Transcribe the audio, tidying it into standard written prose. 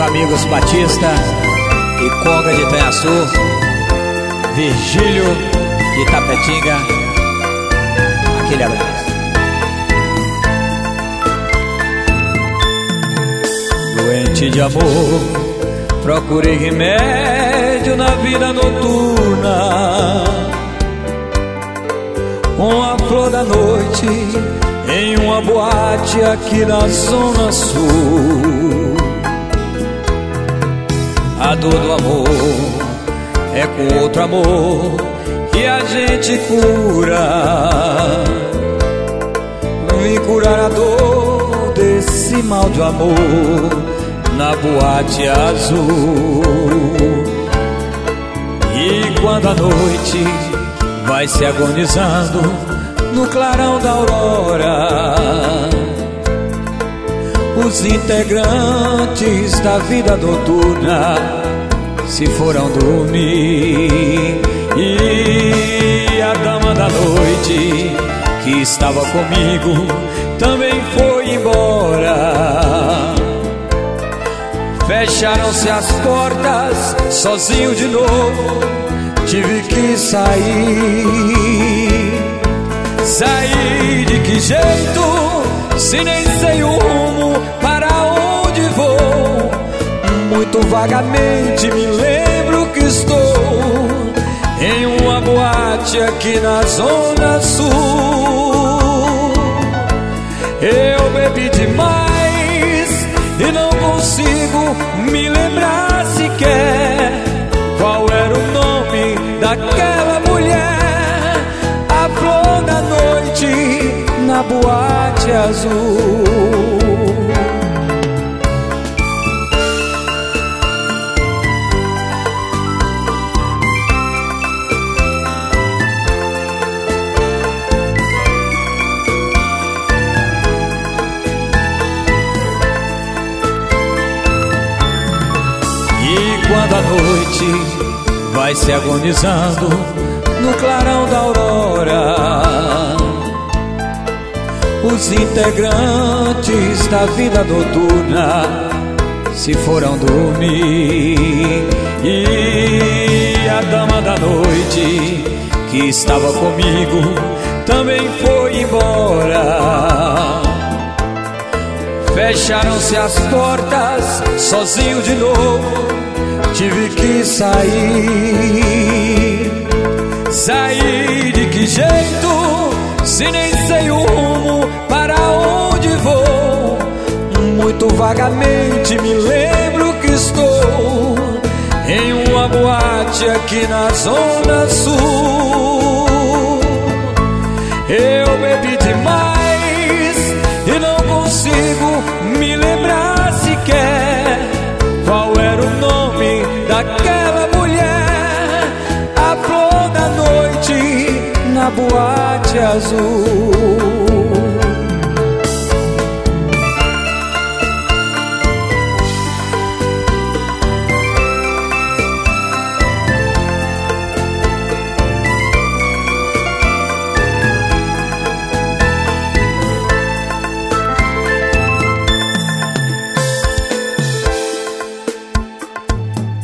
amigos Batista e Conga de Itanhaçu, Virgílio de Itapetinga, aquele abraço. Doente de amor, procurei remédio na vida noturna, com a flor da noite em uma boate aqui na Zona Sul. A dor do amor é com outro amor que a gente cura. Vim curar a dor desse mal de amor na boate azul. E quando a noite vai se agonizando no clarão da aurora, os integrantes da vida noturna se foram dormir. E a dama da noite que estava comigo também foi embora. Fecharam-se as portas, sozinho de novo tive que sair. Sair de que jeito, se nem sei o rumo para onde vou? Muito vagamente me lembro que estou em uma boate aqui na Zona Sul. Eu bebi demais e não consigo me lembrar sequer qual era o nome daquela mulher, a flor da noite na boate azul. E quando a noite vai se agonizando no clarão da aurora, os integrantes da vida noturna se foram dormir. E a dama da noite que estava comigo também foi embora. Fecharam-se as portas, sozinho de novo tive que sair. Sair de que jeito, se nem sei o rumo para onde vou? Muito vagamente me lembro que estou em uma boate aqui na Zona Sul. Eu bebi demais e não consigo me lembrar sequer qual era o nome daquela mulher, a flor da noite na boate azul.